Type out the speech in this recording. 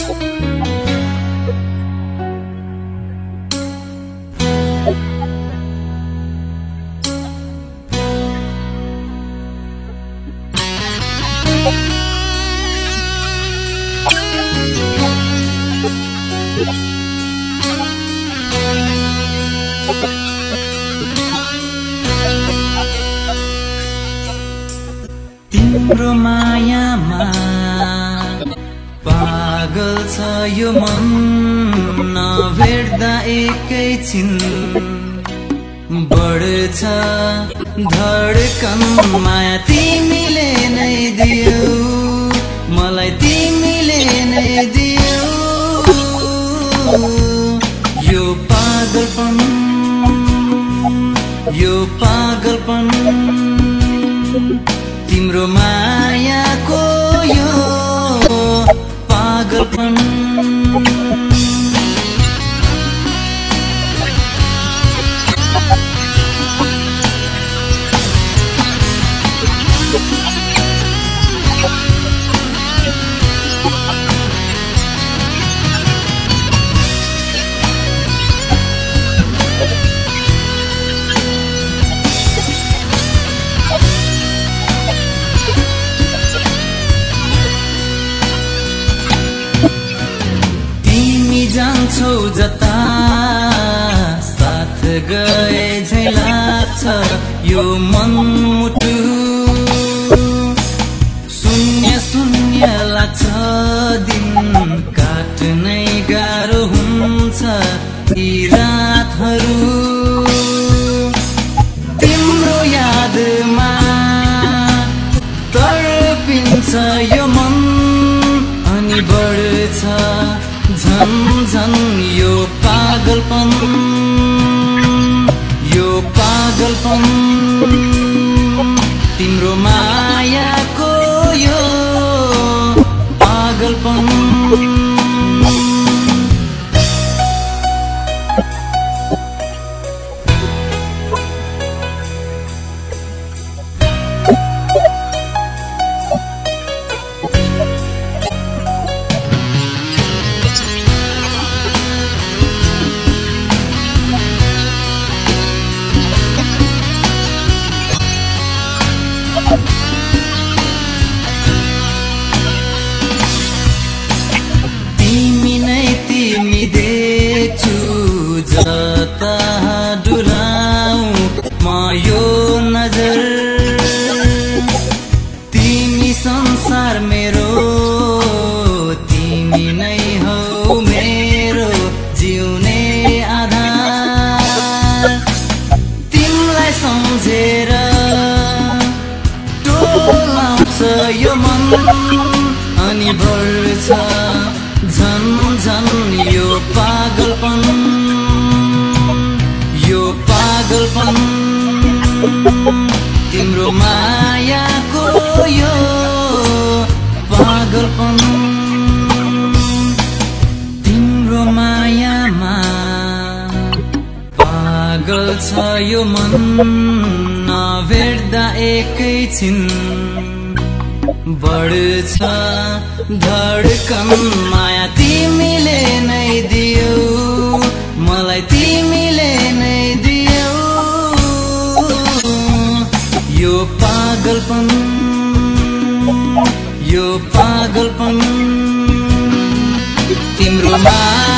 तिम्रो मायामा पागल छ यो मन नभेट्दा एकैछिन बढ्छ धड्कन माया तिमीले नै दियौ मलाई तिमीले नै दियौ यो पागलपन तिम्रो मायाको यो पागलपन जान्छौ जता साथ गए झै लाग्छ यो मन मुटु शून्य शून्य लाग्छ दिन काट्नै गाह्रो हुन्छ यी रातहरू तिम्रो यादमा तडपिन्छ यो मन अनि बढ्छ झन झन यो पागलपन तिम्रो मायाको यो पागलपन तिमी देख्छु जता डुलाऊ म यो नजर तिमी संसार मेरो तिमी नै हौ मेरो जिउने आधार तिमीलाई सम्झेर टोलाउँछ यो मन अनि बढ्छ झन झन यो पागलपन तिम्रो मायाको यो पागलपन तिम्रो मायामा पागल छ यो मन नभेट्दा एकैछिन बढ्छ धड्कन माया तिमीले नै दियौ मलाई तिमीले नै दियौ यो पागलपन तिम्रो